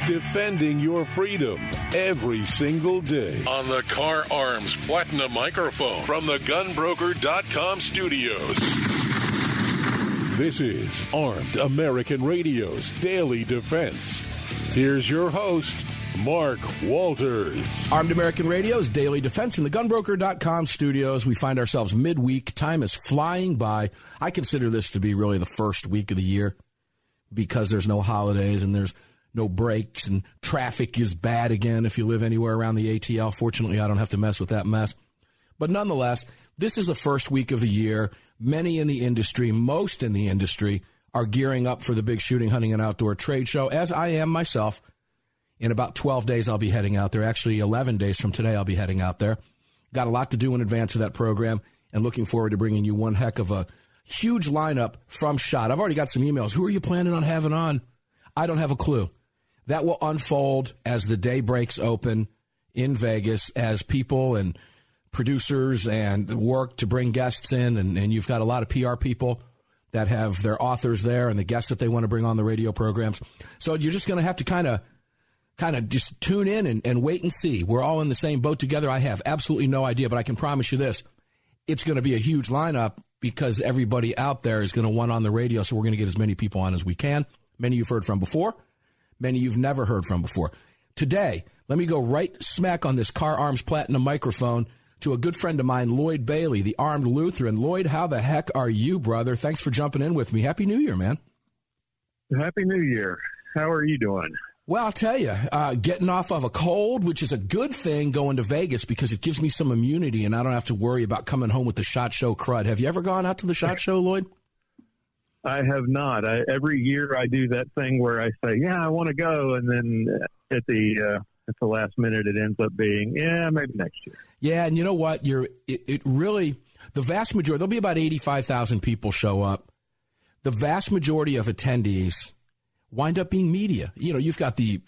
defending your freedom every single day. On the Car Arms Platinum microphone from the GunBroker.com studios. This is Armed American Radio's Daily Defense. Here's your host, Mark Walters. Armed American Radio's Daily Defense in the GunBroker.com studios. We find ourselves midweek. Time is flying by. I consider this to be really the first week of the year because there's no holidays and there's no breaks and traffic is bad again if you live anywhere around the ATL. Fortunately, I don't have to mess with that mess. But nonetheless, this is the first week of the year. Many in the industry, most in the industry, are gearing up for the big shooting, hunting, and outdoor trade show, as I am myself. In about 12 days, I'll be heading out there. Actually, 11 days from today, I'll be heading out there. Got a lot to do in advance of that program, and looking forward to bringing you one heck of a huge lineup from SHOT. I've already got some emails. Who are you planning on having on? I don't have a clue. That will unfold as the day breaks open in Vegas, as people and producers and work to bring guests in, and you've got a lot of PR people that have their authors there and the guests that they want to bring on the radio programs. So you're just going to have to kind of just tune in and wait and see. We're all in the same boat together. I have absolutely no idea, but I can promise you this. It's going to be a huge lineup because everybody out there is going to want on the radio, so we're going to get as many people on as we can. Many you've heard from before, many you've never heard from before. Today, let me go right smack on this Car Arms Platinum microphone to a good friend of mine, Lloyd Bailey, the Armed Lutheran. Lloyd, how the heck are you, brother? Thanks for jumping in with me. Happy New Year, man. Happy New Year. How are you doing? Well, I'll tell you, getting off of a cold, which is a good thing going to Vegas because it gives me some immunity and I don't have to worry about coming home with the SHOT Show crud. Have you ever gone out to the SHOT Show, Lloyd? I have not. Every year I do that thing where I say, yeah, I want to go. And then at the last minute, it ends up being, yeah, maybe next year. Yeah, and you know what? It really, the vast majority, there'll be about 85,000 people show up. The vast majority of attendees wind up being media. You know, you've got the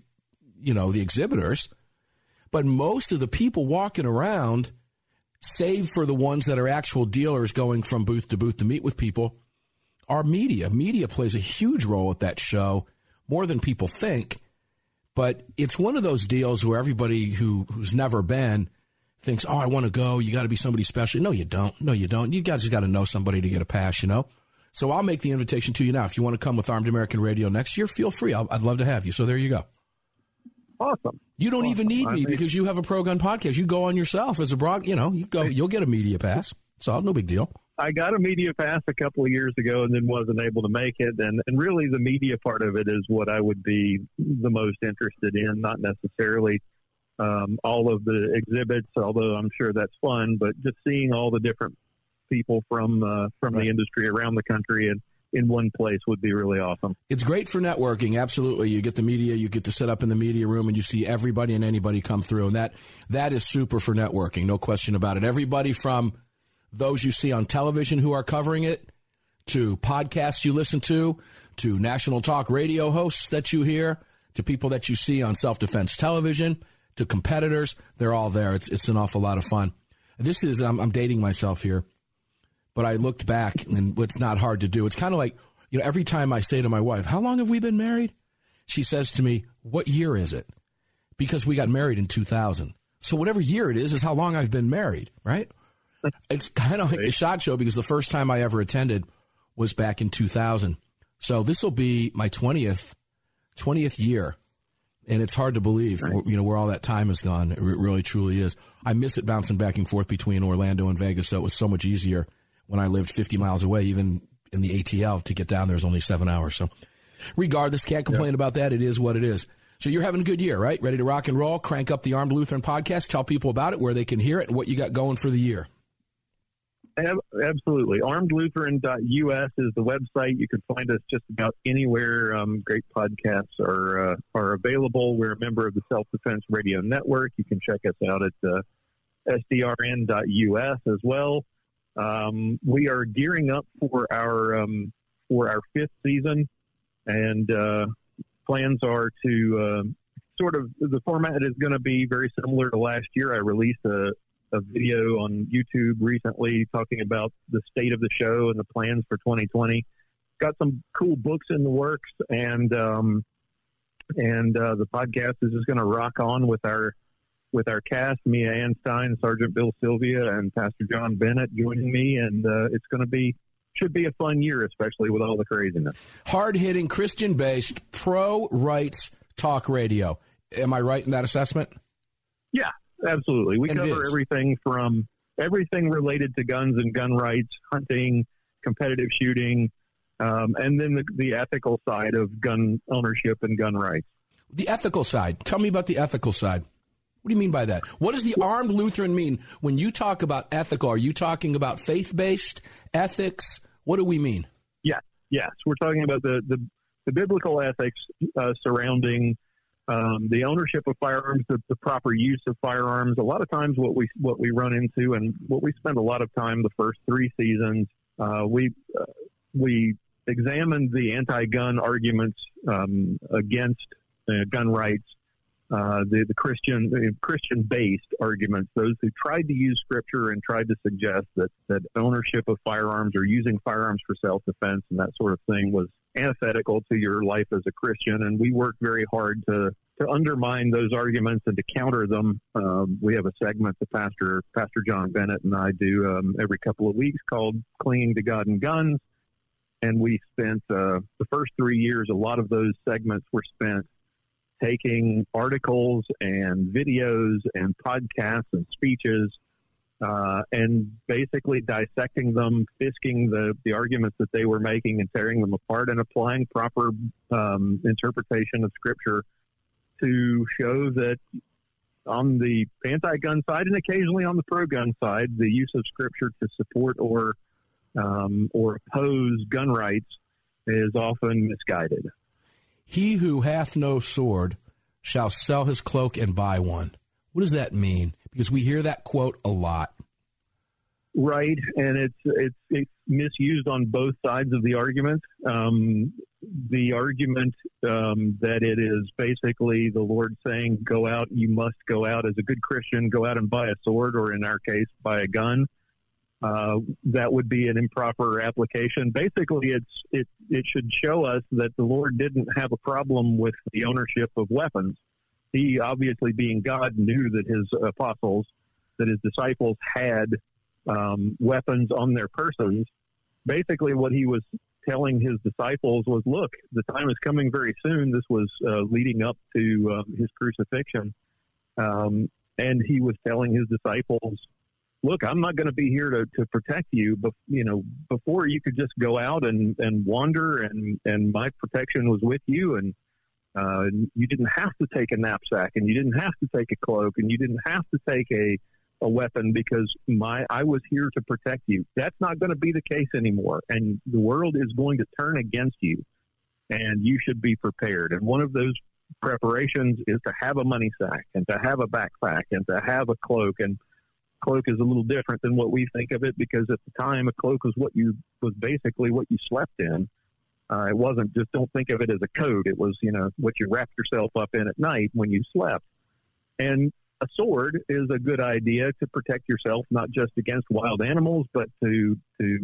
exhibitors, but most of the people walking around, save for the ones that are actual dealers going from booth to meet with people, are media. Media plays a huge role at that show, more than people think. But it's one of those deals where everybody who's never been thinks, oh, I want to go. You got to be somebody special. No, you don't. You guys just got to know somebody to get a pass, you know. So I'll make the invitation to you now. If you want to come with Armed American Radio next year, feel free. I'd love to have you. So there you go. Awesome. You don't even need me because you have a Pro Gun podcast. You go on yourself as a broad, you go. You'll get a media pass. So no big deal. I got a media pass a couple of years ago and then wasn't able to make it. And really the media part of it is what I would be the most interested in, not necessarily all of the exhibits, although I'm sure that's fun, but just seeing all the different people from the industry around the country and in one place would be really awesome. It's great for networking. Absolutely. You get the media, you get to sit up in the media room and you see everybody and anybody come through. And that is super for networking. No question about it. Everybody from those you see on television who are covering it, to podcasts you listen to national talk radio hosts that you hear, to people that you see on self-defense television, to competitors. They're all there. It's an awful lot of fun. This is, I'm dating myself here, but I looked back, and it's not hard to do. It's kind of like, every time I say to my wife, how long have we been married? She says to me, what year is it? Because we got married in 2000. So whatever year it is how long I've been married, right? It's kind of like the SHOT Show because the first time I ever attended was back in 2000. So this will be my 20th year. And it's hard to believe, where all that time has gone. It really, truly is. I miss it bouncing back and forth between Orlando and Vegas, so it was so much easier when I lived 50 miles away. Even in the ATL, to get down there is only 7 hours. So regardless, can't complain about that. It is what it is. So you're having a good year, right? Ready to rock and roll? Crank up the Armed Lutheran podcast. Tell people about it, where they can hear it, and what you got going for the year. Absolutely. ArmedLutheran.us is the website. You can find us just about anywhere. Great podcasts are available. We're a member of the Self-Defense Radio Network. You can check us out at SDRN.us as well. We are gearing up for our fifth season, and plans are to the format is going to be very similar to last year. I released a video on YouTube recently talking about the state of the show and the plans for 2020. Got some cool books in the works, and And the podcast is just going to rock on with our cast, Mia Anstein, Sergeant Bill Sylvia, and Pastor John Bennett joining me. And it's going to should be a fun year, especially with all the craziness. Hard-hitting, Christian-based, pro-rights talk radio. Am I right in that assessment? Yeah, absolutely. We cover everything related to guns and gun rights, hunting, competitive shooting, and then the ethical side of gun ownership and gun rights. The ethical side. Tell me about the ethical side. What do you mean by that? What does the armed Lutheran mean? When you talk about ethical, are you talking about faith-based ethics? What do we mean? Yes. We're talking about the biblical ethics surrounding the ownership of firearms, the proper use of firearms. A lot of times what we run into and what we spend a lot of time the first 3 seasons, we examined the anti-gun arguments against gun rights, the Christian-based arguments, those who tried to use Scripture and tried to suggest that ownership of firearms or using firearms for self-defense and that sort of thing was antithetical to your life as a Christian. And we worked very hard to undermine those arguments and to counter them. We have a segment that Pastor John Bennett and I do every couple of weeks called Clinging to God and Guns. And we spent the first 3 years, a lot of those segments were spent taking articles and videos and podcasts and speeches and basically dissecting them, fisking the arguments that they were making and tearing them apart and applying proper interpretation of Scripture to show that on the anti-gun side and occasionally on the pro-gun side, the use of Scripture to support or oppose gun rights is often misguided. He who hath no sword shall sell his cloak and buy one. What does that mean? Because we hear that quote a lot. Right, and it's misused on both sides of the argument. The argument that it is basically the Lord saying, go out, you must go out as a good Christian, go out and buy a sword, or in our case, buy a gun. That would be an improper application. Basically, it should show us that the Lord didn't have a problem with the ownership of weapons. He, obviously being God, knew that his disciples had weapons on their persons. Basically, what he was telling his disciples was, look, the time is coming very soon. This was leading up to his crucifixion. And he was telling his disciples, look, I'm not going to be here to protect you, but before you could just go out and wander, and my protection was with you, and you didn't have to take a knapsack, and you didn't have to take a cloak, and you didn't have to take a weapon because I was here to protect you. That's not going to be the case anymore, and the world is going to turn against you, and you should be prepared. And one of those preparations is to have a money sack, and to have a backpack, and to have a cloak. And cloak is a little different than what we think of it, because at the time a cloak was basically what you slept in. It wasn't just, don't think of it as a coat. It was, what you wrapped yourself up in at night when you slept. And a sword is a good idea to protect yourself, not just against wild animals, but to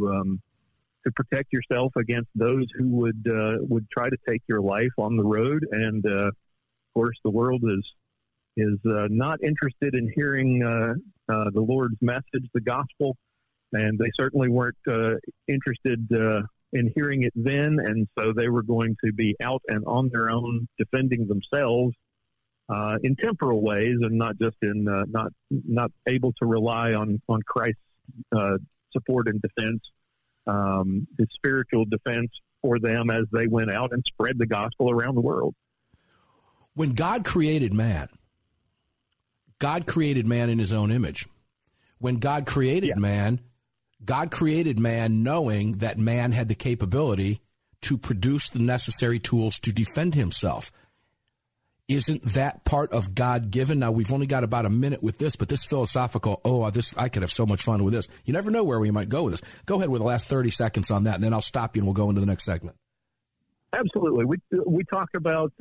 protect yourself against those who would try to take your life on the road. And of course, the world is not interested in hearing the Lord's message, the gospel, and they certainly weren't interested in hearing it then, and so they were going to be out and on their own, defending themselves in temporal ways, and not just in not able to rely on Christ's support and defense, his spiritual defense for them as they went out and spread the gospel around the world. When God created man in his own image. When God created man knowing that man had the capability to produce the necessary tools to defend himself. Isn't that part of God-given? Now, we've only got about a minute with this, but this philosophical, I could have so much fun with this. You never know where we might go with this. Go ahead with the last 30 seconds on that, and then I'll stop you and we'll go into the next segment. Absolutely. We talk about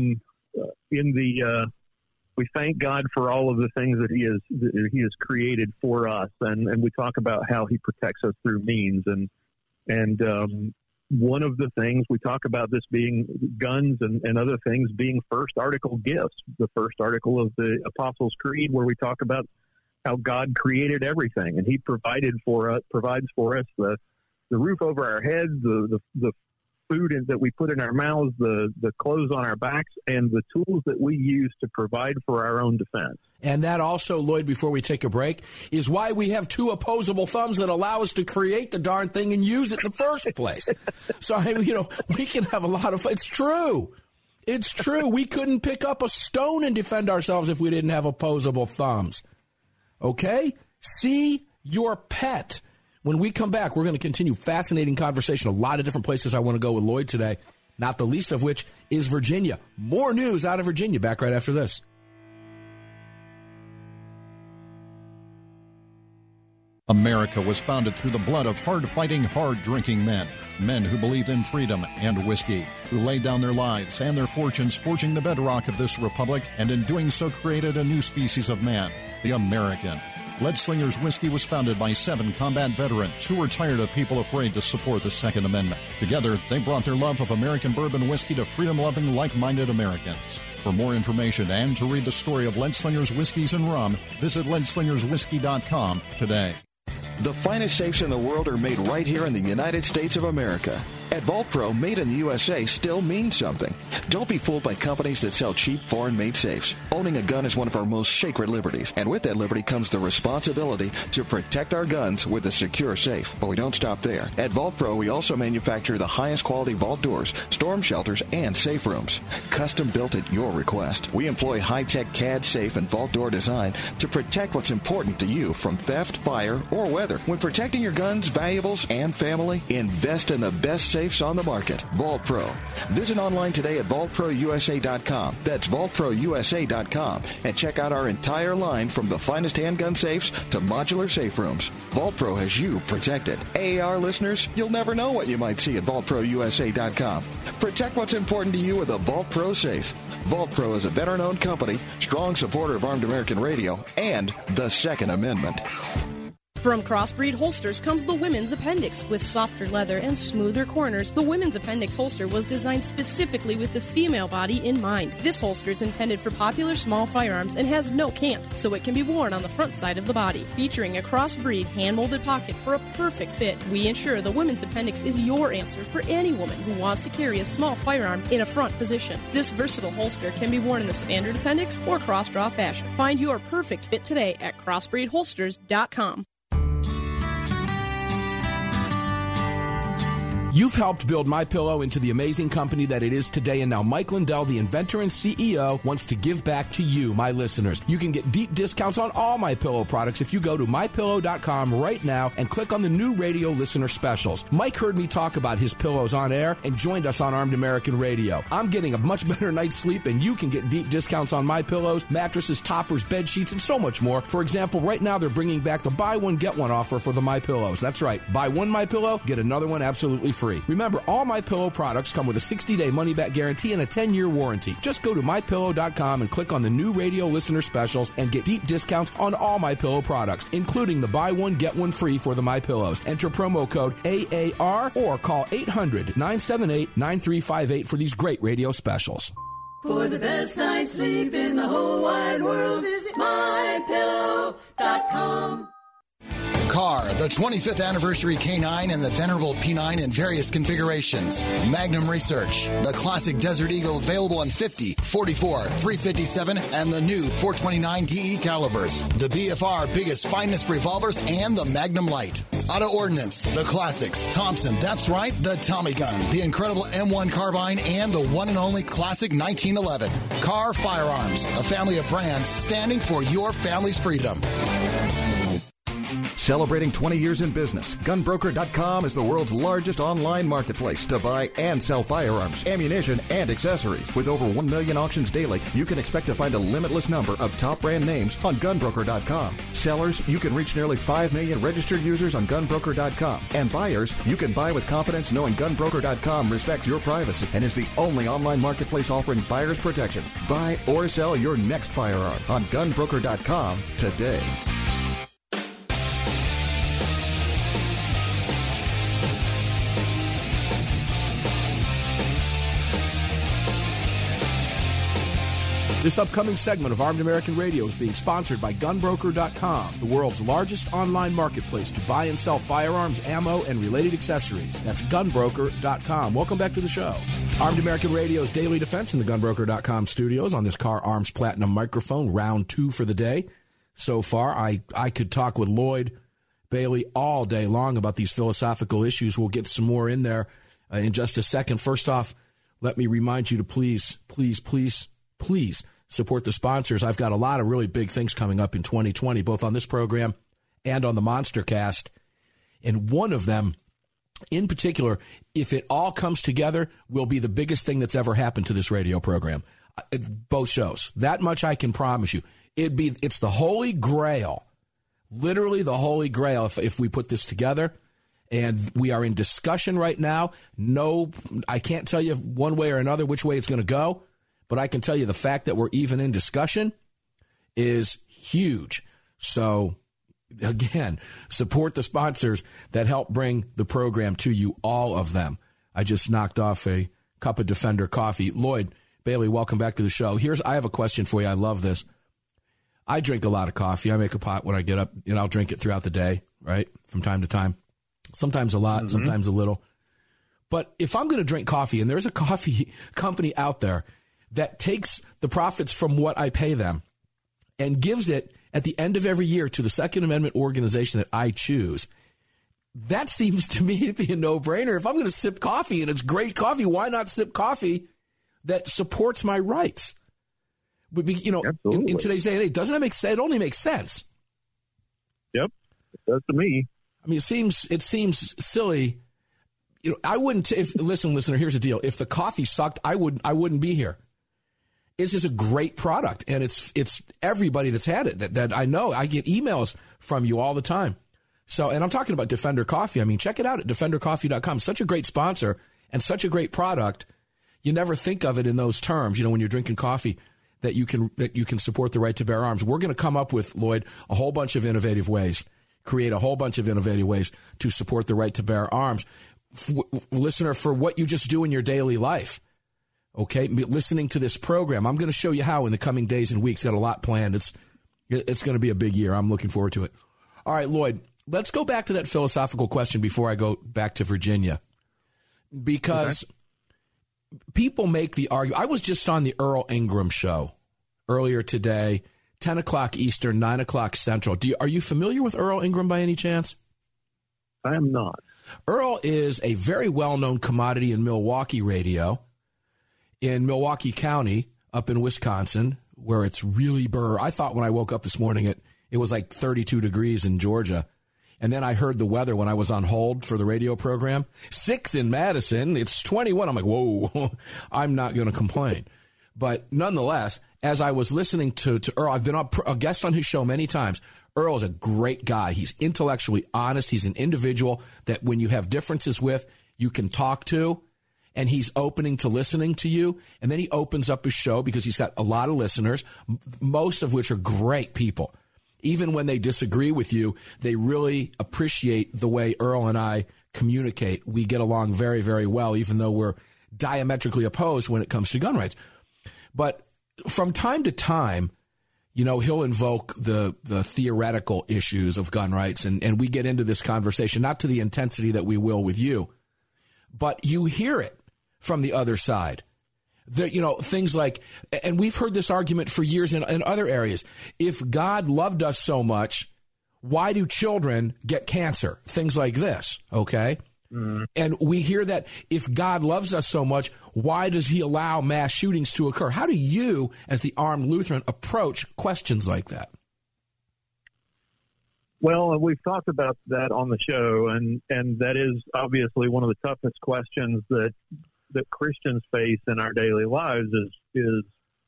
we thank God for all of the things that He has created for us, and we talk about how He protects us through means, and one of the things we talk about this being guns and other things being first article gifts, the first article of the Apostles' Creed, where we talk about how God created everything, and He provides for us the roof over our heads, the food that we put in our mouths, the clothes on our backs, and the tools that we use to provide for our own defense. And that also, Lloyd, before we take a break, is why we have two opposable thumbs that allow us to create the darn thing and use it in the first place. So, I mean, we can have a lot of fun. It's true. It's true. We couldn't pick up a stone and defend ourselves if we didn't have opposable thumbs. Okay? See your pet. When we come back, we're going to continue fascinating conversation. A lot of different places I want to go with Lloyd today, not the least of which is Virginia. More news out of Virginia. Back right after this. America was founded through the blood of hard-fighting, hard-drinking men. Men who believed in freedom and whiskey, who laid down their lives and their fortunes forging the bedrock of this republic, and in doing so created a new species of man, the American. Leadslingers Whiskey was founded by 7 combat veterans who were tired of people afraid to support the Second Amendment. Together, they brought their love of American bourbon whiskey to freedom-loving, like-minded Americans. For more information and to read the story of Leadslingers Whiskeys and Rum, visit leadslingerswhiskey.com today. The finest safes in the world are made right here in the United States of America. At Vault Pro, made in the USA still means something. Don't be fooled by companies that sell cheap, foreign-made safes. Owning a gun is one of our most sacred liberties, and with that liberty comes the responsibility to protect our guns with a secure safe. But we don't stop there. At Vault Pro, we also manufacture the highest quality vault doors, storm shelters, and safe rooms. Custom built at your request. We employ high-tech CAD safe and vault door design to protect what's important to you from theft, fire, or weather. When protecting your guns, valuables, and family, invest in the best safes on the market. Vault Pro. Visit online today at vaultprousa.com. That's vaultprousa.com, and check out our entire line from the finest handgun safes to modular safe rooms. Vault Pro has you protected. AAR listeners, you'll never know what you might see at vaultprousa.com. Protect what's important to you with a Vault Pro safe. Vault Pro is a veteran-owned company, strong supporter of Armed American Radio and the Second Amendment. From Crossbreed Holsters comes the Women's Appendix. With softer leather and smoother corners, the Women's Appendix holster was designed specifically with the female body in mind. This holster is intended for popular small firearms and has no cant, so it can be worn on the front side of the body. Featuring a crossbreed hand-molded pocket for a perfect fit, we ensure the Women's Appendix is your answer for any woman who wants to carry a small firearm in a front position. This versatile holster can be worn in the standard appendix or cross-draw fashion. Find your perfect fit today at crossbreedholsters.com. You've helped build MyPillow into the amazing company that it is today, and now Mike Lindell, the inventor and CEO, wants to give back to you, my listeners. You can get deep discounts on all MyPillow products if you go to MyPillow.com right now and click on the new radio listener specials. Mike heard me talk about his pillows on air and joined us on Armed American Radio. I'm getting a much better night's sleep, and you can get deep discounts on MyPillows, mattresses, toppers, bed sheets, and so much more. For example, right now they're bringing back the buy one, get one offer for the MyPillows. That's right. Buy one MyPillow, get another one absolutely free. Remember, all MyPillow products come with a 60-day money-back guarantee and a 10-year warranty. Just go to MyPillow.com and click on the new radio listener specials and get deep discounts on all MyPillow products, including the buy one, get one free for the MyPillows. Enter promo code AAR or call 800-978-9358 for these great radio specials. For the best night's sleep in the whole wide world, visit MyPillow.com. Car, the 25th anniversary K9 and the venerable P9 in various configurations. Magnum Research, the classic Desert Eagle available in 50, 44, 357, and the new 429 DE calibers. The BFR biggest, finest revolvers and the Magnum Light. Auto Ordnance, the classics. Thompson, that's right, the Tommy gun, the incredible M1 carbine, and the one and only classic 1911. Car Firearms, a family of brands standing for your family's freedom. Celebrating 20 years in business, GunBroker.com is the world's largest online marketplace to buy and sell firearms, ammunition, and accessories. With over 1 million auctions daily, you can expect to find a limitless number of top brand names on GunBroker.com. Sellers, you can reach nearly 5 million registered users on GunBroker.com. And buyers, you can buy with confidence knowing GunBroker.com respects your privacy and is the only online marketplace offering buyers protection. Buy or sell your next firearm on GunBroker.com today. This upcoming segment of Armed American Radio is being sponsored by GunBroker.com, the world's largest online marketplace to buy and sell firearms, ammo, and related accessories. That's GunBroker.com. Welcome back to the show. Armed American Radio's Daily Defense in the GunBroker.com studios on this Car Arms Platinum microphone, round 2 for the day. So far, I could talk with Lloyd Bailey all day long about these philosophical issues. We'll get some more in there in just a second. First off, let me remind you to please support the sponsors. I've got a lot of really big things coming up in 2020, both on this program and on the Monster Cast. And one of them, in particular, if it all comes together, will be the biggest thing that's ever happened to this radio program. Both shows. That much I can promise you. It's the Holy Grail, literally the Holy Grail if we put this together. And we are in discussion right now. No, I can't tell you one way or another which way it's going to go. But I can tell you the fact that we're even in discussion is huge. So, again, support the sponsors that help bring the program to you, all of them. I just knocked off a cup of Defender coffee. Lloyd Bailey, welcome back to the show. I have a question for you. I love this. I drink a lot of coffee. I make a pot when I get up, and I'll drink it throughout the day, right, from time to time. Sometimes a lot, sometimes a little. But if I'm going to drink coffee, and there's a coffee company out there that takes the profits from what I pay them and gives it at the end of every year to the Second Amendment organization that I choose, that seems to me to be a no-brainer. If I'm going to sip coffee and it's great coffee, why not sip coffee that supports my rights? In today's day and age, doesn't that make sense? It only makes sense. Yep, it does to me. I mean, it seems silly. I wouldn't. Listen, listener, here's the deal. If the coffee sucked, I wouldn't be here. This is a great product, and it's everybody that's had it that I know. I get emails from you all the time. So, and I'm talking about Defender Coffee. I mean, check it out at DefenderCoffee.com. Such a great sponsor and such a great product. You never think of it in those terms. When you're drinking coffee, that you can support the right to bear arms. We're going to come up with, Lloyd, a whole bunch of innovative ways, create a whole bunch of innovative ways to support the right to bear arms, listener, for what you just do in your daily life. Okay, listening to this program, I'm going to show you how in the coming days and weeks. Got a lot planned. It's going to be a big year. I'm looking forward to it. All right, Lloyd, let's go back to that philosophical question before I go back to Virginia, because people make the argument. I was just on the Earl Ingram show earlier today, 10 o'clock Eastern, 9 o'clock Central. Are you familiar with Earl Ingram by any chance? I am not. Earl is a very well-known commodity in Milwaukee radio, in Milwaukee County, up in Wisconsin, where it's really burr. I thought when I woke up this morning it was like 32 degrees in Georgia. And then I heard the weather when I was on hold for the radio program. 6 in Madison. It's 21. I'm like, whoa, I'm not going to complain. But nonetheless, as I was listening to Earl, I've been a guest on his show many times. Earl is a great guy. He's intellectually honest. He's an individual that when you have differences with, you can talk to. And he's opening to listening to you. And then he opens up his show because he's got a lot of listeners, most of which are great people. Even when they disagree with you, they really appreciate the way Earl and I communicate. We get along very, very well, even though we're diametrically opposed when it comes to gun rights. But from time to time, he'll invoke the theoretical issues of gun rights, and we get into this conversation, not to the intensity that we will with you, but you hear it from the other side. Things like, and we've heard this argument for years in other areas. If God loved us so much, why do children get cancer? Things like this, okay? And we hear that if God loves us so much, why does he allow mass shootings to occur? How do you, as the armed Lutheran, approach questions like that? Well, we've talked about that on the show, and that is obviously one of the toughest questions that Christians face in our daily lives is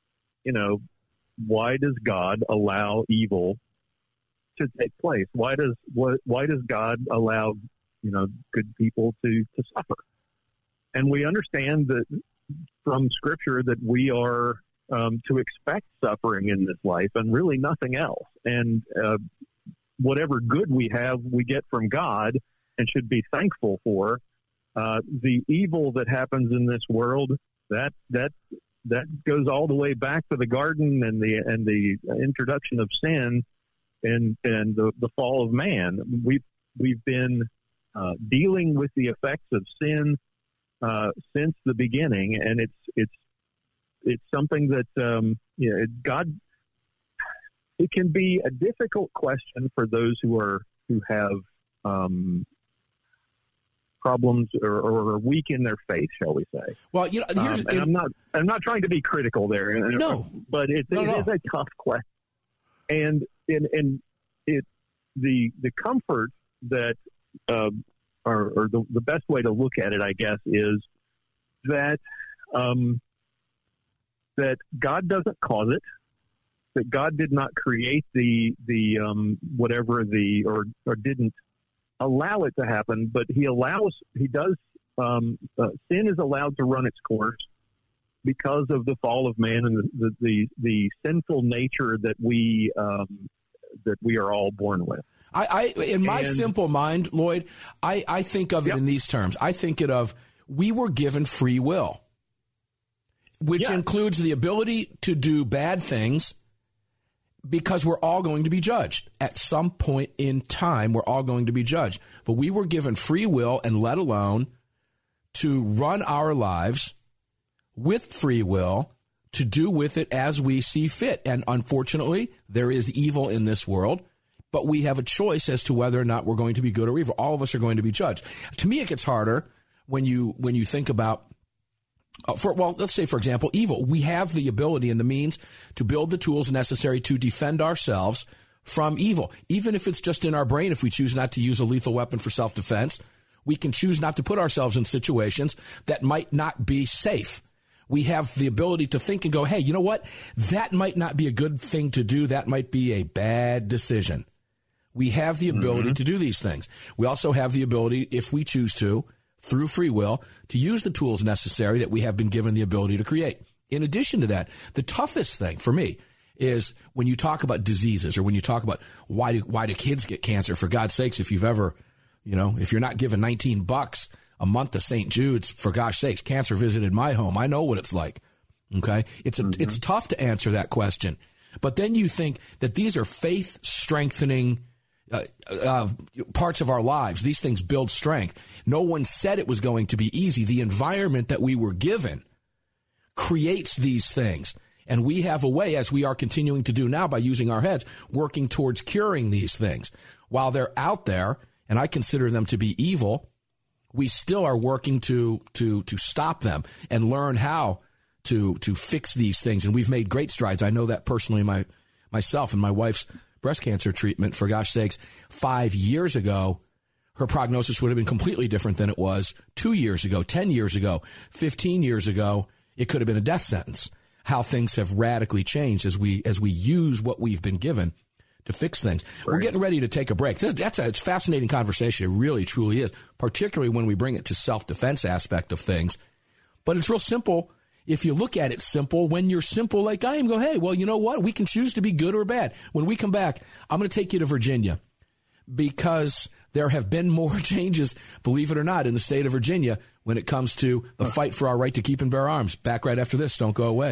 why does God allow evil to take place? Why does God allow good people to suffer? And we understand that from Scripture that we are to expect suffering in this life and really nothing else. And whatever good we have, we get from God and should be thankful for. The evil that happens in this world, that that goes all the way back to the garden and the introduction of sin and the fall of man. We've been dealing with the effects of sin since the beginning, and it's something that God. It can be a difficult question for those who have problems or are weak in their faith, shall we say? Well, I'm not trying to be critical there. No, but it is a tough question, and the comfort that or the best way to look at it, I guess, is that that God doesn't cause it. That God did not create the whatever or didn't allow it to happen, but He does. Sin is allowed to run its course because of the fall of man and the sinful nature that we are all born with. In my simple mind, Lloyd, I think of it in these terms. I think it of we were given free will, which includes the ability to do bad things. Because we're all going to be judged. At some point in time, we're all going to be judged. But we were given free will and let alone to run our lives with free will, to do with it as we see fit. And unfortunately, there is evil in this world, but we have a choice as to whether or not we're going to be good or evil. All of us are going to be judged. To me, it gets harder when you think about let's say, for example, evil. We have the ability and the means to build the tools necessary to defend ourselves from evil. Even if it's just in our brain, if we choose not to use a lethal weapon for self-defense, we can choose not to put ourselves in situations that might not be safe. We have the ability to think and go, hey, you know what? That might not be a good thing to do. That might be a bad decision. We have the ability to do these things. We also have the ability, if we choose to, through free will, to use the tools necessary that we have been given the ability to create. In addition to that, the toughest thing for me is when you talk about diseases or when you talk about why do kids get cancer, for God's sakes, if you've ever, if you're not given $19 a month to St. Jude's, for gosh sakes, cancer visited my home. I know what it's like. Okay. It's tough to answer that question. But then you think that these are faith strengthening parts of our lives. These things build strength. No one said it was going to be easy. The environment that we were given creates these things. And we have a way, as we are continuing to do now by using our heads, working towards curing these things. While they're out there, and I consider them to be evil, we still are working to stop them and learn how to fix these things. And we've made great strides. I know that personally myself and my wife's breast cancer treatment, for gosh sakes, 5 years ago, her prognosis would have been completely different than it was 2 years ago, 10 years ago, 15 years ago. It could have been a death sentence. How things have radically changed as we use what we've been given to fix things. Right. We're getting ready to take a break. It's a fascinating conversation. It really, truly is, particularly when we bring it to self-defense aspect of things. But it's real simple. If you look at it simple, when you're simple like I am, go, hey, well, you know what? We can choose to be good or bad. When we come back, I'm going to take you to Virginia because there have been more changes, believe it or not, in the state of Virginia when it comes to the fight for our right to keep and bear arms. Back right after this. Don't go away.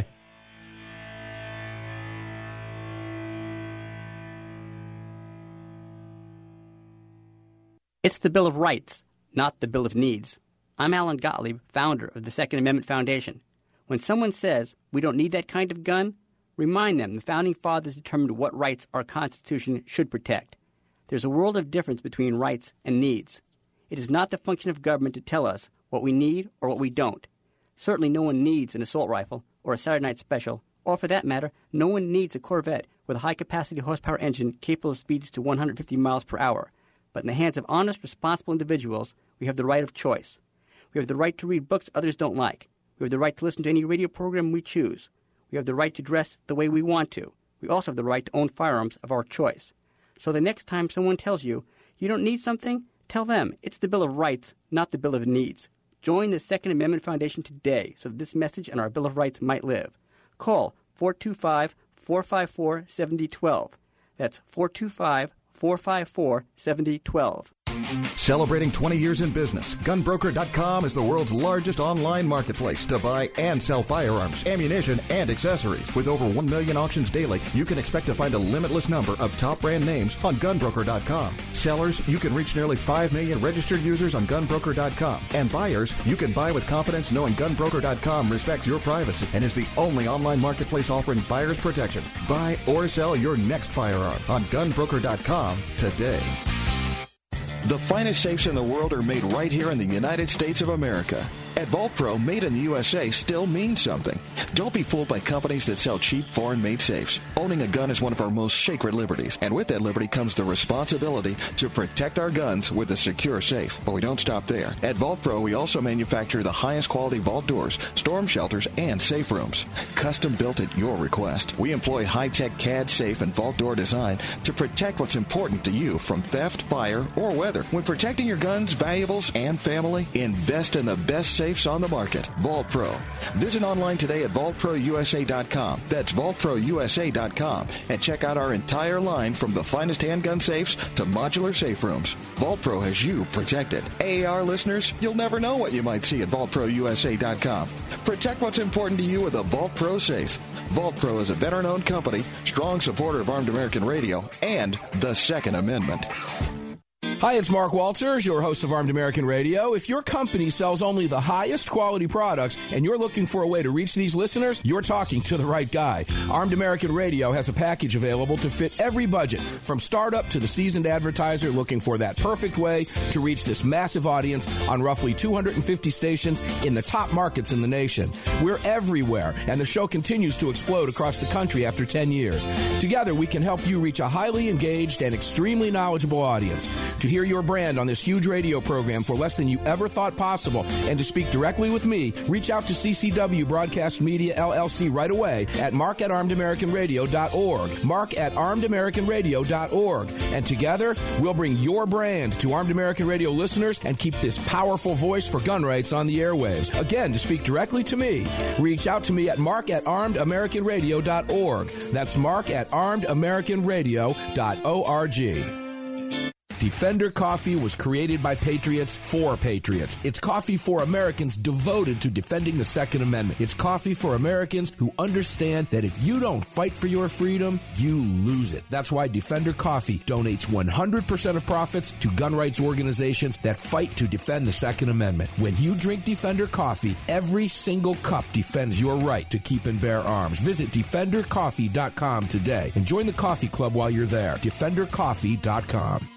It's the Bill of Rights, not the Bill of Needs. I'm Alan Gottlieb, founder of the Second Amendment Foundation. When someone says we don't need that kind of gun, remind them the Founding Fathers determined what rights our Constitution should protect. There's a world of difference between rights and needs. It is not the function of government to tell us what we need or what we don't. Certainly no one needs an assault rifle or a Saturday Night Special, or for that matter, no one needs a Corvette with a high-capacity horsepower engine capable of speeds to 150 miles per hour. But in the hands of honest, responsible individuals, we have the right of choice. We have the right to read books others don't like. We have the right to listen to any radio program we choose. We have the right to dress the way we want to. We also have the right to own firearms of our choice. So the next time someone tells you, you don't need something, tell them it's the Bill of Rights, not the Bill of Needs. Join the Second Amendment Foundation today so that this message and our Bill of Rights might live. Call 425-454-7012. That's 425-454-7012. Celebrating 20 years in business, GunBroker.com is the world's largest online marketplace to buy and sell firearms, ammunition, and accessories. With over 1 million auctions daily, you can expect to find a limitless number of top brand names on GunBroker.com. Sellers, you can reach nearly 5 million registered users on GunBroker.com. And buyers, you can buy with confidence knowing GunBroker.com respects your privacy and is the only online marketplace offering buyers protection. Buy or sell your next firearm on GunBroker.com today. The finest safes in the world are made right here in the United States of America. At Vault Pro, made in the USA still means something. Don't be fooled by companies that sell cheap foreign-made safes. Owning a gun is one of our most sacred liberties, and with that liberty comes the responsibility to protect our guns with a secure safe. But we don't stop there. At Vault Pro, we also manufacture the highest quality vault doors, storm shelters, and safe rooms. Custom built at your request. We employ high-tech CAD safe and vault door design to protect what's important to you from theft, fire, or weather. When protecting your guns, valuables, and family, invest in the best safes on the market. Vault Pro. Visit online today at vaultprousa.com. That's vaultprousa.com. And check out our entire line from the finest handgun safes to modular safe rooms. Vault Pro has you protected. AAR listeners, you'll never know what you might see at vaultprousa.com. Protect what's important to you with a Vault Pro safe. Vault Pro is a veteran-owned company, strong supporter of Armed American Radio, and the Second Amendment. Hi, it's Mark Walters, your host of Armed American Radio. If your company sells only the highest quality products and you're looking for a way to reach these listeners, you're talking to the right guy. Armed American Radio has a package available to fit every budget, from startup to the seasoned advertiser looking for that perfect way to reach this massive audience on roughly 250 stations in the top markets in the nation. We're everywhere, and the show continues to explode across the country after 10 years. Together, we can help you reach a highly engaged and extremely knowledgeable audience. To hear your brand on this huge radio program for less than you ever thought possible and to speak directly with me, reach out to CCW Broadcast Media LLC right away at mark@armedamericanradio.org. mark@armedamericanradio.org. And together, we'll bring your brand to Armed American Radio listeners and keep this powerful voice for gun rights on the airwaves. Again, to speak directly to me, reach out to me at mark@armedamericanradio.org. That's mark@armedamericanradio.org. Defender Coffee was created by patriots for patriots. It's coffee for Americans devoted to defending the Second Amendment. It's coffee for Americans who understand that if you don't fight for your freedom, you lose it. That's why Defender Coffee donates 100% of profits to gun rights organizations that fight to defend the Second Amendment. When you drink Defender Coffee, every single cup defends your right to keep and bear arms. Visit DefenderCoffee.com today and join the coffee club while you're there. DefenderCoffee.com.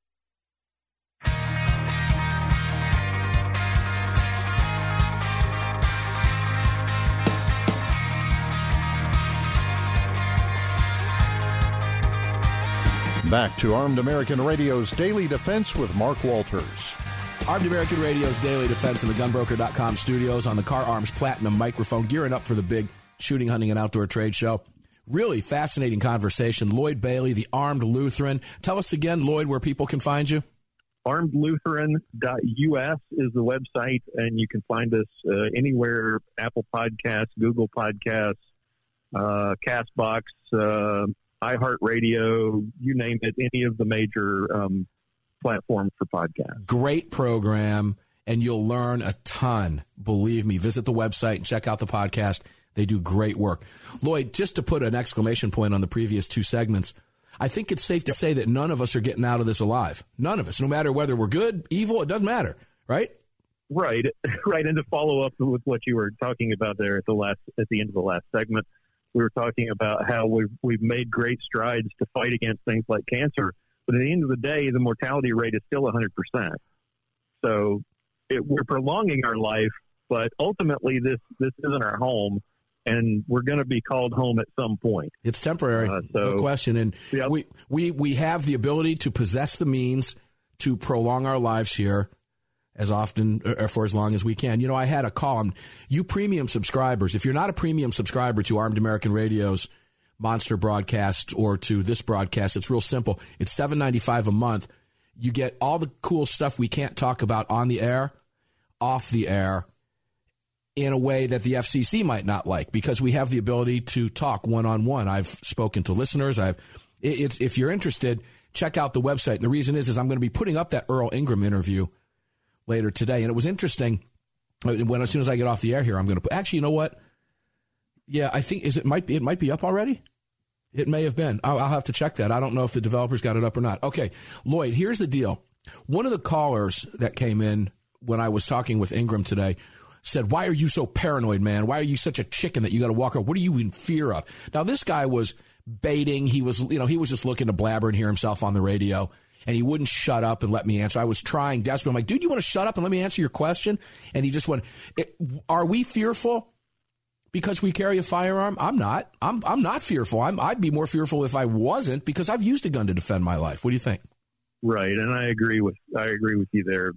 Back to Armed American Radio's Daily Defense with Mark Walters. Armed American Radio's Daily Defense in the GunBroker.com studios on the Car Arms Platinum microphone, gearing up for the big shooting, hunting, and outdoor trade show. Really fascinating conversation. Lloyd Bailey, the Armed Lutheran. Tell us again, Lloyd, where people can find you. ArmedLutheran.us is the website, and you can find us anywhere, Apple Podcasts, Google Podcasts, CastBox, iHeartRadio, you name it, any of the major platforms for podcasts. Great program, and you'll learn a ton. Believe me, visit the website and check out the podcast. They do great work. Lloyd, just to put an exclamation point on the previous two segments, I think it's safe to say that none of us are getting out of this alive. None of us, no matter whether we're good, evil, it doesn't matter, right? Right. And to follow up with what you were talking about there at the end of the last segment, we were talking about how we've made great strides to fight against things like cancer, but at the end of the day, the mortality rate is still 100%. So we're prolonging our life, but ultimately this isn't our home, and we're going to be called home at some point. It's temporary, no question. And yep. we have the ability to possess the means to prolong our lives here as often or for as long as we can. You know, I had a call. You premium subscribers, if you're not a premium subscriber to Armed American Radio's Monster broadcast or to this broadcast, it's real simple. It's $7.95 a month. You get all the cool stuff we can't talk about on the air, off the air, in a way that the FCC might not like, because we have the ability to talk one-on-one. I've spoken to listeners. If you're interested, check out the website. And the reason is I'm going to be putting up that Earl Ingram interview later today. And it was interesting. As soon as I get off the air here, I'm going to put. Actually, you know what? Yeah, I think it might be up already. It may have been. I'll have to check that. I don't know if the developers got it up or not. Okay, Lloyd, here's the deal. One of the callers that came in when I was talking with Ingram today said, "Why are you so paranoid, man? Why are you such a chicken that you got to walk around? What are you in fear of?" Now, this guy was baiting. He was just looking to blabber and hear himself on the radio, and he wouldn't shut up and let me answer. I was trying desperately. I'm like, dude, you want to shut up and let me answer your question? And he just went, "Are we fearful because we carry a firearm?" I'm not. I'm not fearful. I'd be more fearful if I wasn't, because I've used a gun to defend my life. What do you think? Right, and I agree with you there.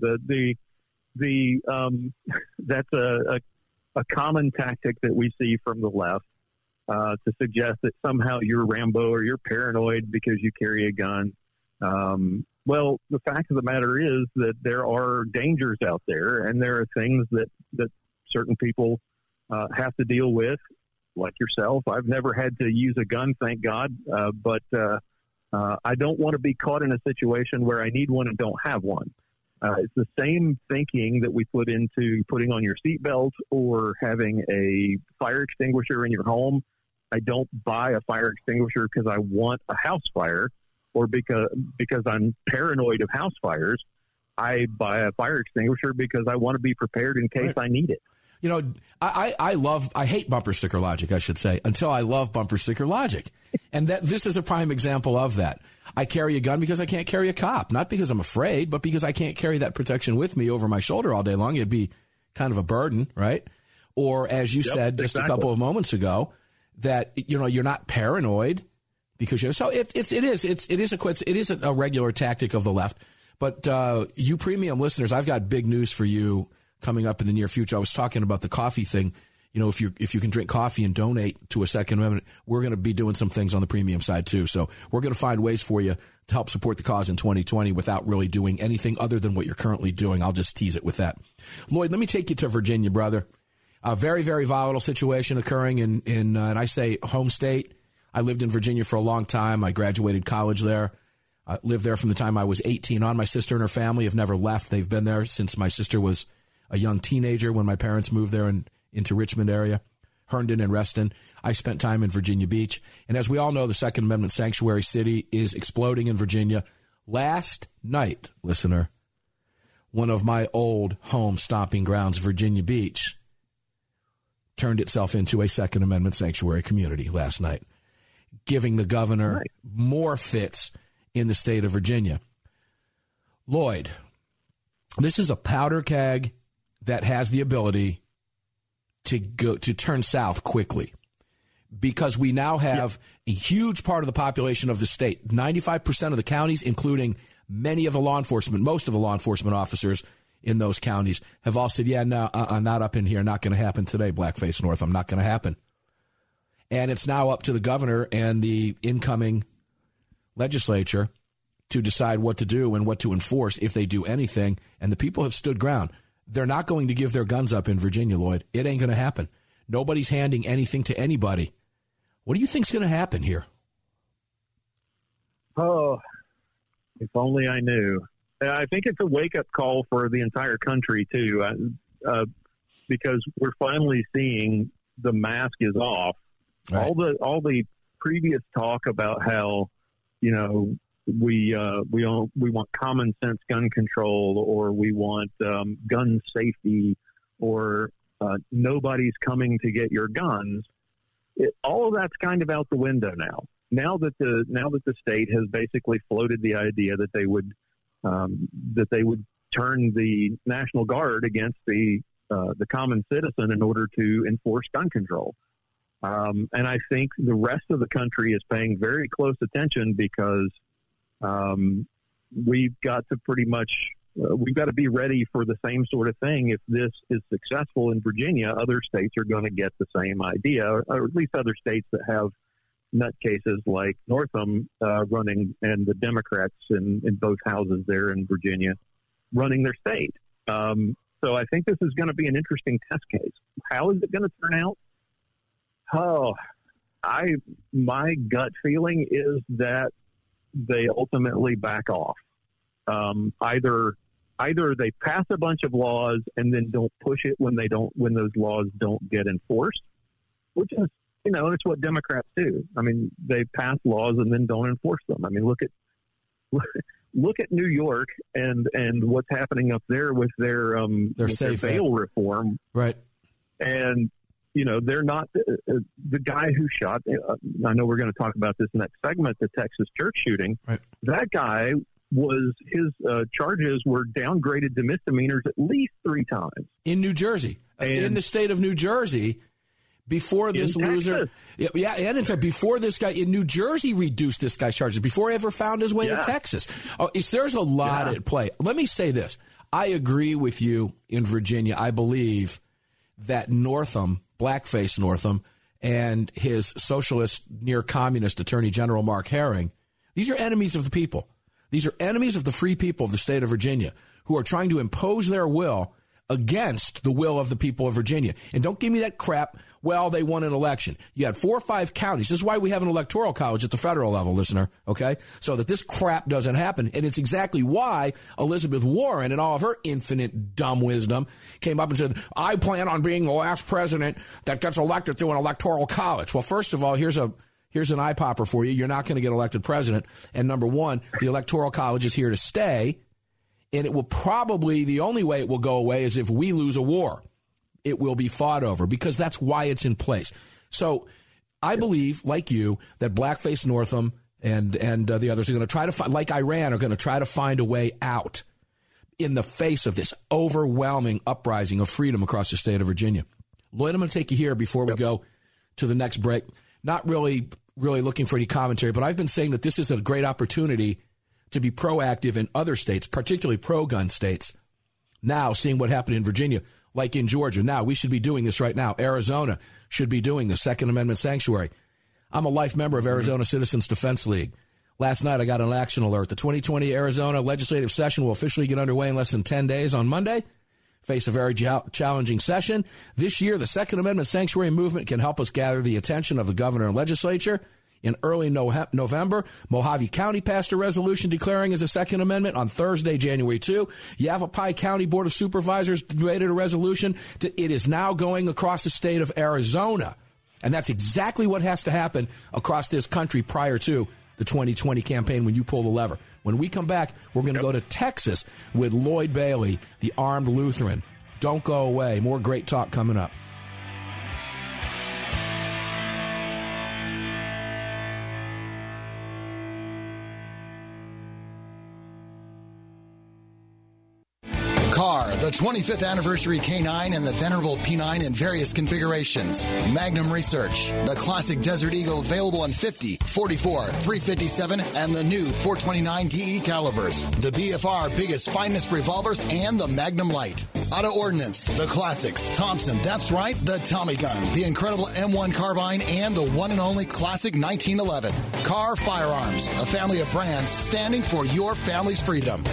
That's a common tactic that we see from the left, to suggest that somehow you're Rambo or you're paranoid because you carry a gun. Well, the fact of the matter is that there are dangers out there, and there are things that certain people have to deal with, like yourself. I've never had to use a gun, thank God, but I don't want to be caught in a situation where I need one and don't have one. It's the same thinking that we put into putting on your seatbelt or having a fire extinguisher in your home. I don't buy a fire extinguisher because I want a house fire or because I'm paranoid of house fires. I buy a fire extinguisher because I want to be prepared in case I need it. You know, I hate bumper sticker logic, I should say, until I love bumper sticker logic. And this is a prime example of that. I carry a gun because I can't carry a cop, not because I'm afraid, but because I can't carry that protection with me over my shoulder all day long. It'd be kind of a burden, right? Or as you said just a couple of moments ago, that, you know, you're not paranoid because you're, so it is a regular tactic of the left. But you premium listeners, I've got big news for you coming up in the near future. I was talking about the coffee thing. You know, if you can drink coffee and donate to a Second Amendment, we're going to be doing some things on the premium side too. So we're going to find ways for you to help support the cause in 2020 without really doing anything other than what you're currently doing. I'll just tease it with that. Lloyd, let me take you to Virginia, brother. A very, very volatile situation occurring in and I say home state. I lived in Virginia for a long time. I graduated college there. I lived there from the time I was 18 on. My sister and her family have never left. They've been there since my sister was a young teenager when my parents moved there into Richmond area, Herndon and Reston. I spent time in Virginia Beach. And as we all know, the Second Amendment sanctuary city is exploding in Virginia. Last night, listener, one of my old home stomping grounds, Virginia Beach, turned itself into a Second Amendment sanctuary community last night, giving the governor more fits in the state of Virginia. Lloyd, this is a powder keg that has the ability to turn south quickly, because we now have a huge part of the population of the state. 95% of the counties, including many of the law enforcement, most of the law enforcement officers in those counties, have all said, yeah, no, I'm not up in here. Not going to happen today, Blackface North. I'm not going to happen. And it's now up to the governor and the incoming legislature to decide what to do and what to enforce if they do anything. And the people have stood ground. They're not going to give their guns up in Virginia, Lloyd. It ain't going to happen. Nobody's handing anything to anybody. What do you think's going to happen here? Oh, if only I knew. I think it's a wake-up call for the entire country, too, because we're finally seeing the mask is off. Right. All the previous talk about how, you know, we want common sense gun control, or we want gun safety, or nobody's coming to get your guns. All of that's kind of out the window now. Now that the state has basically floated the idea that they would turn the National Guard against the common citizen in order to enforce gun control. And I think the rest of the country is paying very close attention, because we've got to be ready for the same sort of thing. If this is successful in Virginia, other states are going to get the same idea, or at least other states that have nutcases like Northam running, and the Democrats in both houses there in Virginia running their state. So I think this is going to be an interesting test case. How is it going to turn out? Oh, my gut feeling is that they ultimately back off. Either they pass a bunch of laws and then don't push it when those laws don't get enforced, which is, it's what Democrats do. I mean, they pass laws and then don't enforce them. I mean, look at New York and what's happening up there with their bail reform. Right. And, they're not the guy who shot, I know we're going to talk about this next segment, the Texas church shooting. Right. That guy his charges were downgraded to misdemeanors at least 3 times. In New Jersey. In the state of New Jersey, before this loser. Yeah, and before this guy in New Jersey reduced this guy's charges, before he ever found his way to Texas. There's a lot at play. Let me say this. I agree with you in Virginia. I believe that Northam, blackface Northam, and his socialist, near-communist Attorney General Mark Herring, these are enemies of the people. These are enemies of the free people of the state of Virginia who are trying to impose their will against the will of the people of Virginia. And don't give me that crap, well, they won an election. You had 4 or 5 counties. This is why we have an electoral college at the federal level, listener, okay? So that this crap doesn't happen. And it's exactly why Elizabeth Warren, in all of her infinite dumb wisdom, came up and said, I plan on being the last president that gets elected through an electoral college. Well, first of all, here's an eye popper for you. You're not going to get elected president. And number one, the electoral college is here to stay. And it will probably, the only way it will go away is if we lose a war. It will be fought over because that's why it's in place. So I believe, like you, that blackface Northam and the others are going to try to find, like Iran, are going to try to find a way out in the face of this overwhelming uprising of freedom across the state of Virginia. Lloyd, I'm going to take you here before we go to the next break. Not really looking for any commentary, but I've been saying that this is a great opportunity to be proactive in other states, particularly pro-gun states. Now, seeing what happened in Virginia, like in Georgia. Now, we should be doing this right now. Arizona should be doing the Second Amendment sanctuary. I'm a life member of Arizona Citizens Defense League. Last night, I got an action alert. The 2020 Arizona legislative session will officially get underway in less than 10 days on Monday. Face a very challenging session. This year, the Second Amendment sanctuary movement can help us gather the attention of the governor and legislature. In early November, Mojave County passed a resolution declaring as a Second Amendment. On Thursday, January 2, Yavapai County Board of Supervisors debated a resolution. It is now going across the state of Arizona. And that's exactly what has to happen across this country prior to the 2020 campaign when you pull the lever. When we come back, we're going to go to Texas with Lloyd Bailey, the armed Lutheran. Don't go away. More great talk coming up. The 25th anniversary K9 and the venerable P9 in various configurations. Magnum Research, the classic Desert Eagle available in 50, 44, 357, and the new 429 DE calibers. The BFR biggest, finest revolvers and the Magnum Light. Auto Ordnance, the classics. Thompson, that's right, the Tommy gun, the incredible M1 carbine, and the one and only classic 1911. Carr Firearms, a family of brands standing for your family's freedom.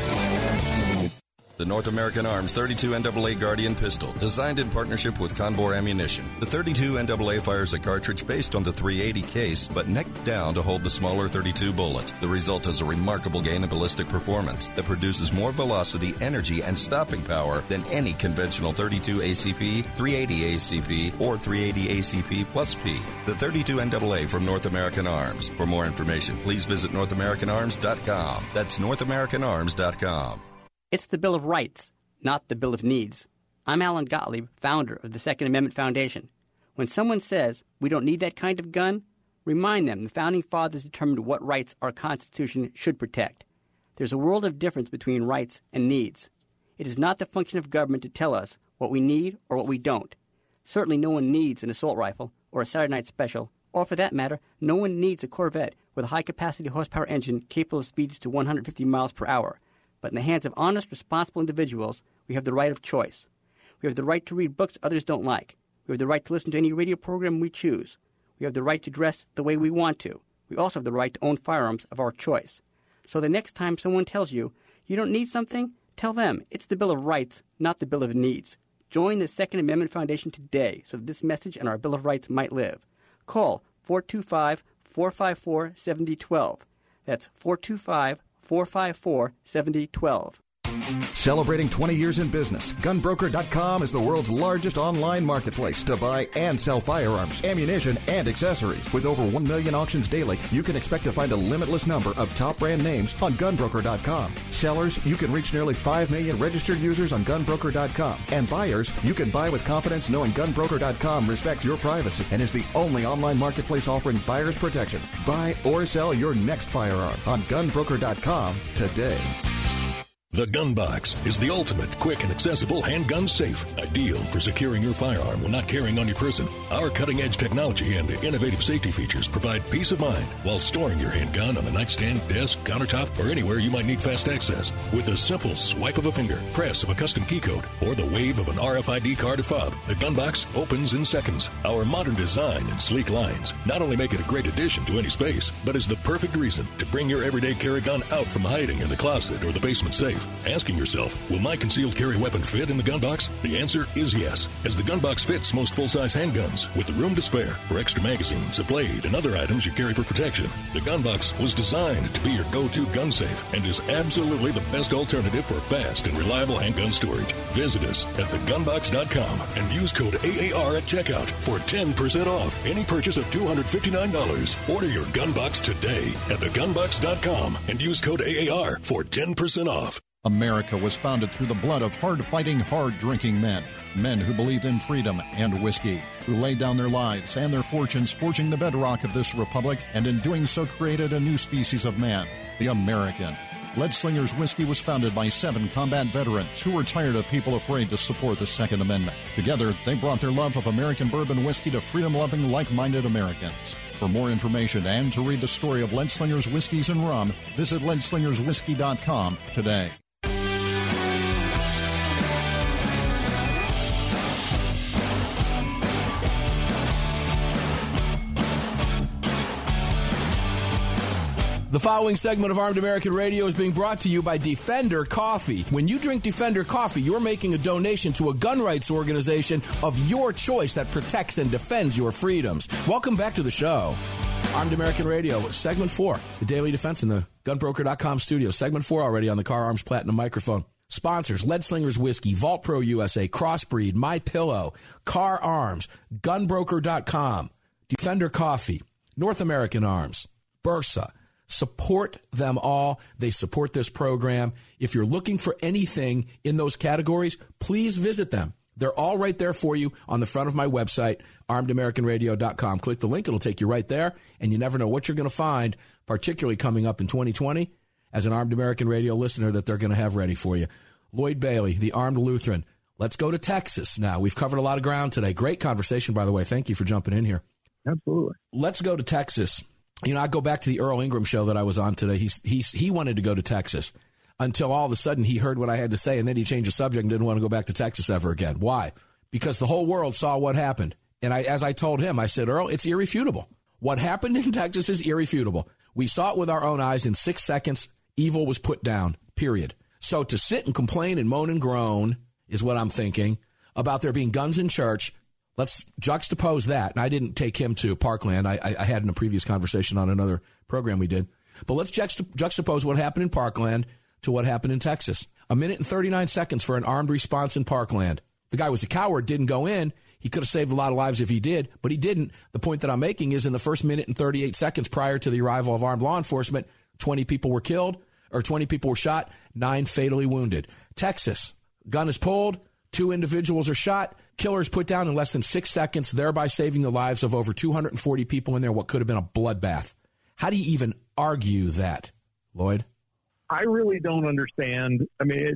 The North American Arms 32 NAA Guardian pistol, designed in partnership with Conbor Ammunition. The 32 NAA fires a cartridge based on the .380 case, but necked down to hold the smaller .32 bullet. The result is a remarkable gain in ballistic performance that produces more velocity, energy, and stopping power than any conventional .32 ACP, .380 ACP, or .380 ACP plus P. The 32 NAA from North American Arms. For more information, please visit NorthAmericanArms.com. That's NorthAmericanArms.com. It's the Bill of Rights, not the Bill of Needs. I'm Alan Gottlieb, founder of the Second Amendment Foundation. When someone says we don't need that kind of gun, remind them the Founding Fathers determined what rights our Constitution should protect. There's a world of difference between rights and needs. It is not the function of government to tell us what we need or what we don't. Certainly no one needs an assault rifle or a Saturday Night Special, or for that matter, no one needs a Corvette with a high-capacity horsepower engine capable of speeds to 150 miles per hour. But in the hands of honest, responsible individuals, we have the right of choice. We have the right to read books others don't like. We have the right to listen to any radio program we choose. We have the right to dress the way we want to. We also have the right to own firearms of our choice. So the next time someone tells you, you don't need something, tell them it's the Bill of Rights, not the Bill of Needs. Join the Second Amendment Foundation today so that this message and our Bill of Rights might live. Call 425-454-7012. That's 425-454-7012. Celebrating 20 years in business, GunBroker.com is the world's largest online marketplace to buy and sell firearms, ammunition, and accessories. With over 1 million auctions daily, you can expect to find a limitless number of top brand names on GunBroker.com. Sellers, you can reach nearly 5 million registered users on GunBroker.com. And buyers, you can buy with confidence knowing GunBroker.com respects your privacy and is the only online marketplace offering buyers protection. Buy or sell your next firearm on GunBroker.com today. The Gun Box is the ultimate, quick, and accessible handgun safe, ideal for securing your firearm when not carrying on your person. Our cutting-edge technology and innovative safety features provide peace of mind while storing your handgun on a nightstand, desk, countertop, or anywhere you might need fast access. With a simple swipe of a finger, press of a custom key code, or the wave of an RFID card or fob, the Gun Box opens in seconds. Our modern design and sleek lines not only make it a great addition to any space, but is the perfect reason to bring your everyday carry gun out from hiding in the closet or the basement safe. Asking yourself, will my concealed carry weapon fit in the gun box? The answer is yes, as the gun box fits most full-size handguns with the room to spare for extra magazines, a blade, and other items you carry for protection. The gun box was designed to be your go-to gun safe and is absolutely the best alternative for fast and reliable handgun storage. Visit us at thegunbox.com and use code AAR at checkout for 10% off any purchase of $259. Order your gun box today at thegunbox.com and use code AAR for 10% off. America was founded through the blood of hard-fighting, hard-drinking men. Men who believed in freedom and whiskey, who laid down their lives and their fortunes forging the bedrock of this republic, and in doing so created a new species of man, the American. Lead Slingers Whiskey was founded by 7 combat veterans who were tired of people afraid to support the Second Amendment. Together, they brought their love of American bourbon whiskey to freedom-loving, like-minded Americans. For more information and to read the story of Lead Slingers Whiskeys and Rum, visit leadslingerswhiskey.com today. The following segment of Armed American Radio is being brought to you by Defender Coffee. When you drink Defender Coffee, you're making a donation to a gun rights organization of your choice that protects and defends your freedoms. Welcome back to the show. Armed American Radio, Segment 4, the Daily Defense in the GunBroker.com studio. Segment 4 already on the Car Arms Platinum microphone. Sponsors, Lead Slingers Whiskey, Vault Pro USA, Crossbreed, MyPillow, Car Arms, GunBroker.com, Defender Coffee, North American Arms, Bursa. Support them all. They support this program. If you're looking for anything in those categories, please visit them. They're all right there for you on the front of my website, armedamericanradio.com. Click the link. It'll take you right there, and you never know what you're going to find, particularly coming up in 2020, as an Armed American Radio listener that they're going to have ready for you. Lloyd Bailey, the Armed Lutheran. Let's go to Texas now. We've covered a lot of ground today. Great conversation, by the way. Thank you for jumping in here. Absolutely. Let's go to Texas. You know, I go back to the Earl Ingram show that I was on today. He wanted to go to Texas until all of a sudden he heard what I had to say, and then he changed the subject and didn't want to go back to Texas ever again. Why? Because the whole world saw what happened. And as I told him, I said, Earl, it's irrefutable. What happened in Texas is irrefutable. We saw it with our own eyes. In 6 seconds, evil was put down, period. So to sit and complain and moan and groan is what I'm thinking about there being guns in church. Let's juxtapose that. And I didn't take him to Parkland. I had in a previous conversation on another program we did. But let's juxtapose what happened in Parkland to what happened in Texas. 1 minute and 39 seconds for an armed response in Parkland. The guy was a coward, didn't go in. He could have saved a lot of lives if he did, but he didn't. The point that I'm making is in the first minute and 38 seconds prior to the arrival of armed law enforcement, 20 people were killed, or 20 people were shot, 9 fatally wounded. Texas, gun is pulled, 2 individuals are shot, killer is put down in less than 6 seconds, thereby saving the lives of over 240 people in there, what could have been a bloodbath. How do you even argue that, Lloyd? I really don't understand. I mean,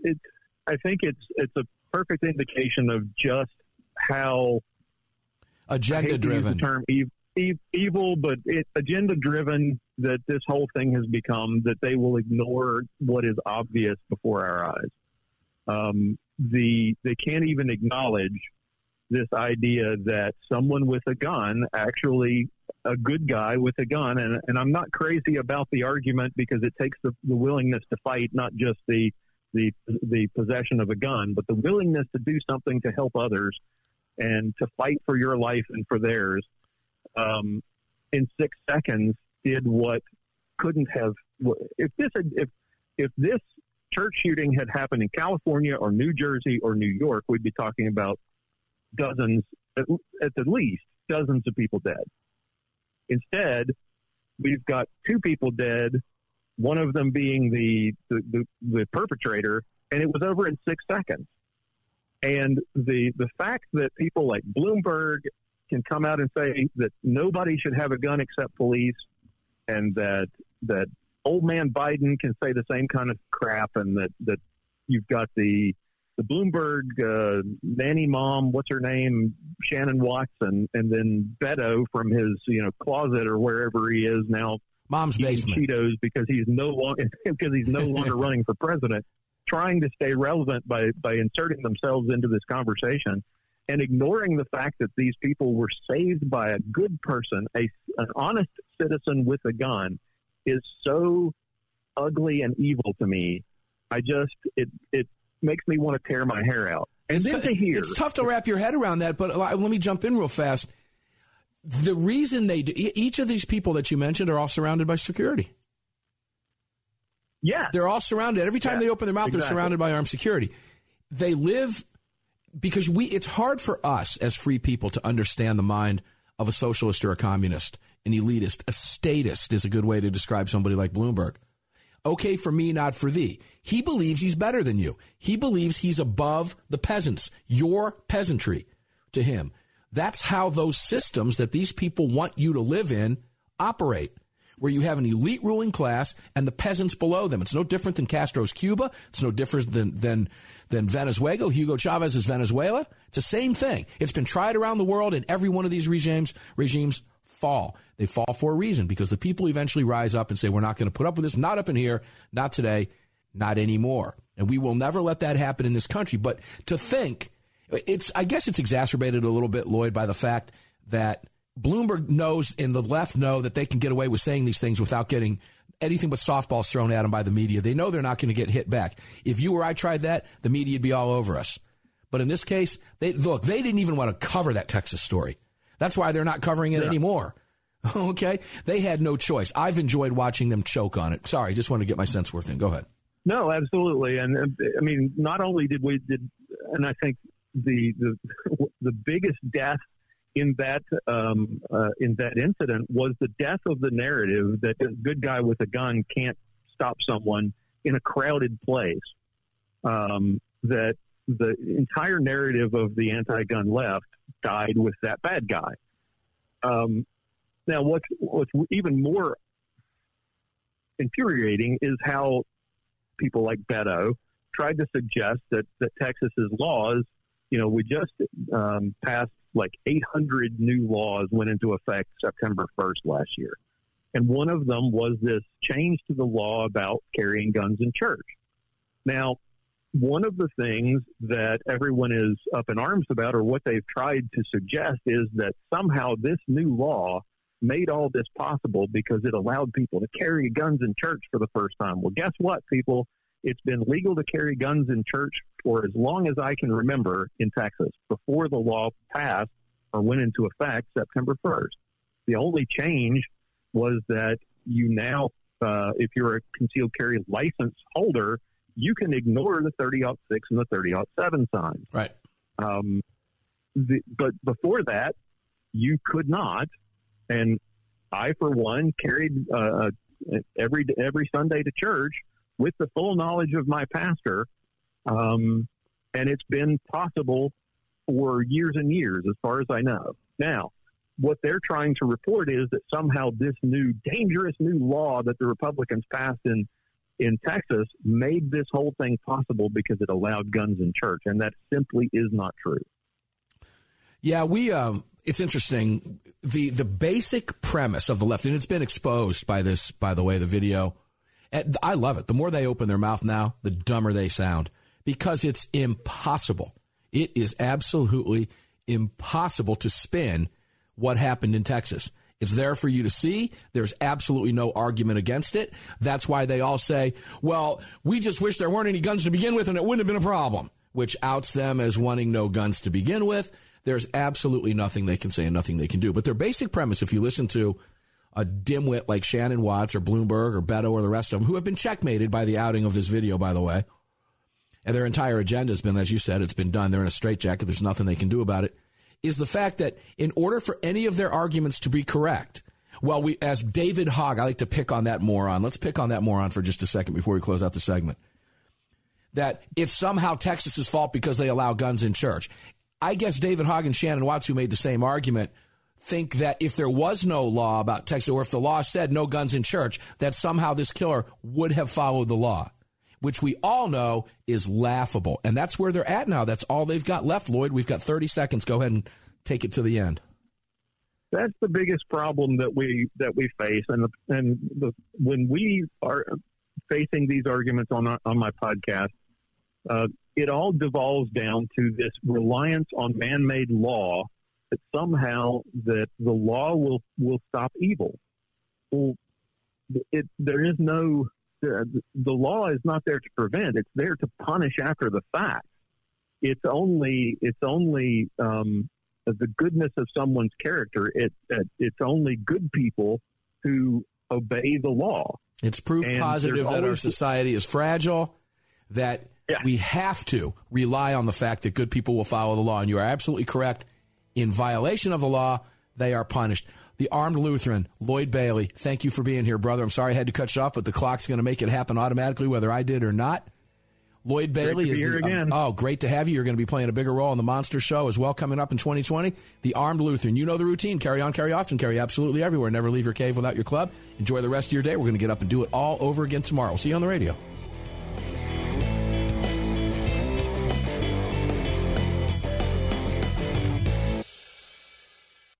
I think it's a perfect indication of just how agenda-driven. The term evil, but agenda-driven that this whole thing has become, that they will ignore what is obvious before our eyes. They can't even acknowledge this idea that someone with a gun, actually a good guy with a gun, and I'm not crazy about the argument because it takes the willingness to fight, not just the possession of a gun, but the willingness to do something to help others and to fight for your life and for theirs. In 6 seconds, did what couldn't have, if this church shooting had happened in California or New Jersey or New York, we'd be talking about dozens, at the least, dozens of people dead. Instead, we've got 2 people dead, one of them being the perpetrator, and it was over in 6 seconds. And the fact that people like Bloomberg can come out and say that nobody should have a gun except police, and that old man Biden can say the same kind of crap, and that you've got the Bloomberg nanny mom, what's her name, Shannon Watts, and then Beto from his closet or wherever he is now, mom's basement, Cheetos because he's no longer running for president, trying to stay relevant by inserting themselves into this conversation and ignoring the fact that these people were saved by a good person, an honest citizen with a gun, is so ugly and evil to me. It makes me want to tear my hair out. And then to hear, it's tough to wrap your head around that, but let me jump in real fast. The reason they do, each of these people that you mentioned are all surrounded by security. Yeah. They're all surrounded. Every time they open their mouth, exactly. They're surrounded by armed security. They live because it's hard for us as free people to understand the mind of a socialist or a communist, an elitist, a statist is a good way to describe somebody like Bloomberg. Okay for me, not for thee. He believes he's better than you. He believes he's above the peasants, your peasantry to him. That's how those systems that these people want you to live in operate, where you have an elite ruling class and the peasants below them. It's no different than Castro's Cuba. It's no different than Venezuela, Hugo Chavez's Venezuela. It's the same thing. It's been tried around the world, and every one of these regimes fall. They fall for a reason, because the people eventually rise up and say, we're not going to put up with this, not up in here, not today, not anymore. And we will never let that happen in this country. But to think, I guess it's exacerbated a little bit, Lloyd, by the fact that Bloomberg knows and the left know that they can get away with saying these things without getting anything but softballs thrown at them by the media. They know they're not going to get hit back. If you or I tried that, the media would be all over us. But in this case, they didn't even want to cover that Texas story. That's why they're not covering it anymore. Okay? They had no choice. I've enjoyed watching them choke on it. Sorry, just wanted to get my sense worth in. Go ahead. No, absolutely. And I mean, not only did and I think the biggest death in that incident was the death of the narrative that a good guy with a gun can't stop someone in a crowded place. That the entire narrative of the anti-gun left died with that bad guy. Now, what's even more infuriating is how people like Beto tried to suggest that Texas's laws, we just passed like 800 new laws went into effect September 1st last year. And one of them was this change to the law about carrying guns in church. Now, one of the things that everyone is up in arms about, or what they've tried to suggest, is that somehow this new law made all this possible because it allowed people to carry guns in church for the first time. Well, guess what, people? It's been legal to carry guns in church for as long as I can remember in Texas, before the law passed or went into effect September 1st. The only change was that you now, if you're a concealed carry license holder, you can ignore the 30-06 and the 30-07 signs. Right. But before that, you could not. And I, for one, carried every Sunday to church with the full knowledge of my pastor. And it's been possible for years and years, as far as I know. Now, what they're trying to report is that somehow this new dangerous new law that the Republicans passed in Texas made this whole thing possible because it allowed guns in church, and that simply is not true. Yeah, it's interesting. The basic premise of the left, and it's been exposed by this, by the way, the video. I love it. The more they open their mouth now, the dumber they sound, because it's impossible. It is absolutely impossible to spin what happened in Texas. It's there for you to see. There's absolutely no argument against it. That's why they all say, well, we just wish there weren't any guns to begin with and it wouldn't have been a problem, which outs them as wanting no guns to begin with. There's absolutely nothing they can say and nothing they can do. But their basic premise, if you listen to a dimwit like Shannon Watts or Bloomberg or Beto or the rest of them, who have been checkmated by the outing of this video, by the way. And their entire agenda has been, as you said, it's been done. They're in a straitjacket. There's nothing they can do about it. Is the fact that in order for any of their arguments to be correct, well, as David Hogg, I like to pick on that moron. Let's pick on that moron for just a second before we close out the segment. That it's somehow Texas's fault because they allow guns in church. I guess David Hogg and Shannon Watts, who made the same argument, think that if there was no law about Texas, or if the law said no guns in church, that somehow this killer would have followed the law, which we all know is laughable. And that's where they're at now. That's all they've got left, Lloyd. We've got 30 seconds. Go ahead and take it to the end. That's the biggest problem that we face. When we are facing these arguments on my podcast, it all devolves down to this reliance on man-made law that somehow that the law will stop evil. Well, there is no. The law is not there to prevent; it's there to punish after the fact. It's only the goodness of someone's character. It's only good people who obey the law. It's proof positive that our society is fragile. That we have to rely on the fact that good people will follow the law. And you are absolutely correct. In violation of the law, they are punished. The Armed Lutheran, Lloyd Bailey, thank you for being here, brother. I'm sorry I had to cut you off, but the clock's going to make it happen automatically, whether I did or not. Lloyd Bailey is here again. Great to have you. You're going to be playing a bigger role in the Monster Show as well coming up in 2020. The Armed Lutheran. You know the routine. Carry on, carry often, carry absolutely everywhere. Never leave your cave without your club. Enjoy the rest of your day. We're going to get up and do it all over again tomorrow. We'll see you on the radio.